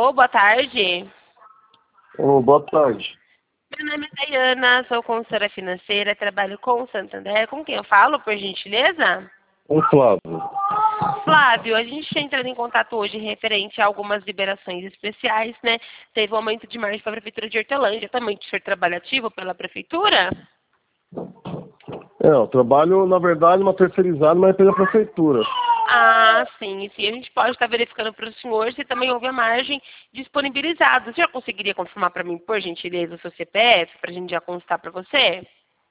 Alô, boa tarde. Ô, boa tarde. Meu nome é Dayana, sou consultora financeira, trabalho com o Santander. Com quem eu falo, por gentileza? Ô, Flávio. Flávio, a gente está entrando em contato hoje referente a algumas liberações especiais, né? Teve um aumento de margem para a Prefeitura de Hortolândia. Também o senhor trabalha ativo pela Prefeitura? Eu trabalho, na verdade, uma terceirizada, mas pela prefeitura. Ah, sim, sim. A gente pode estar verificando para o senhor se também houve a margem disponibilizada. O senhor conseguiria confirmar para mim, por gentileza, o seu CPF, para a gente já constar para você?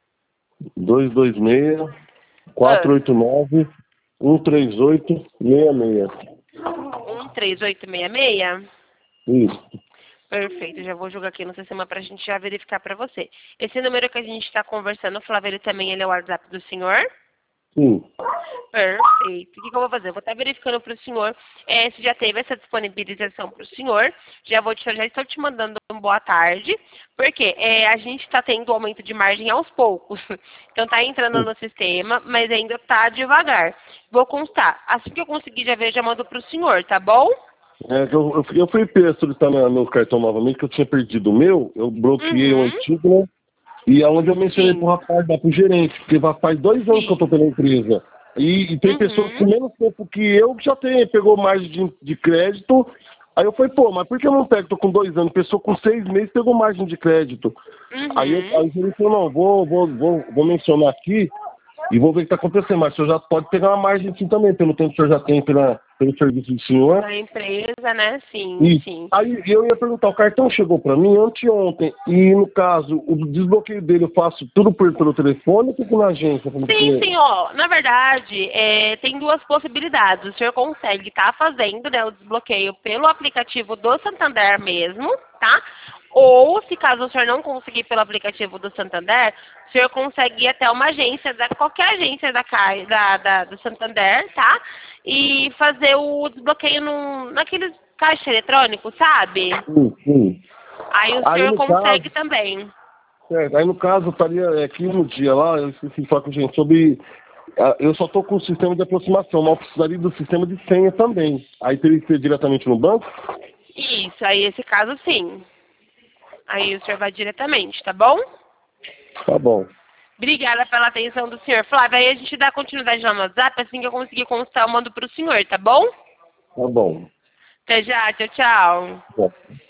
226 Ah, 489 13866. 13866? Isso. Perfeito, já vou jogar aqui no sistema para a gente já verificar para você. Esse número que a gente está conversando, Flávio, ele é o WhatsApp do senhor? Sim. Perfeito. O que eu vou fazer? Eu vou estar verificando para o senhor se já teve essa disponibilização para o senhor. Já estou te mandando uma boa tarde, porque a gente está tendo aumento de margem aos poucos. Então está entrando Sim. no sistema, mas ainda está devagar. Vou constar. Assim que eu conseguir já ver, já mando para o senhor, tá bom? Eu fui preso solicitar meu cartão novamente, que eu tinha perdido o meu. Eu bloqueei o Uhum. antigo, né? E aonde eu mencionei pro Sim. rapaz, pro gerente, porque faz 2 anos que eu tô Sim. pela empresa. E tem pessoas com Uhum. menos tempo que eu que já pegou mais de crédito. Aí eu falei, pô, mas por que eu não pego? Tô com 2 anos. Pessoa com 6 meses pegou margem de crédito. Aí Uhum. o gerente falou, não, vou mencionar aqui e vou ver o que tá acontecendo. Mas o senhor já pode pegar uma margem assim também, pelo tempo que o senhor já tem pelo serviço do senhor. Da empresa, né? Sim, E sim. aí eu ia perguntar, o cartão chegou para mim anteontem, e no caso, o desbloqueio dele eu faço tudo pelo telefone ou fico na agência? Como que Sim, é? sim, ó. Na verdade, tem duas possibilidades. O senhor consegue estar fazendo, né, o desbloqueio pelo aplicativo do Santander mesmo, tá? Ou, se caso o senhor não conseguir pelo aplicativo do Santander, o senhor consegue ir até uma agência, qualquer agência do Santander, tá? E fazer o desbloqueio naqueles caixa eletrônico, sabe? Sim, sim. Aí o Aí senhor no caso, consegue também. certo, aí no caso eu estaria aqui no dia lá, eu esqueci de falar com a gente sobre. Eu só estou com o sistema de aproximação, mas eu precisaria do sistema de senha também. Aí teria que ser diretamente no banco? Isso, aí esse caso sim. Aí o senhor vai diretamente, tá bom? Tá bom, Obrigada pela atenção do senhor. Flávia, aí a gente dá continuidade no WhatsApp, assim que eu conseguir constar, eu mando pro senhor, tá bom? tá bom. Até já, tchau, tchau. Bom.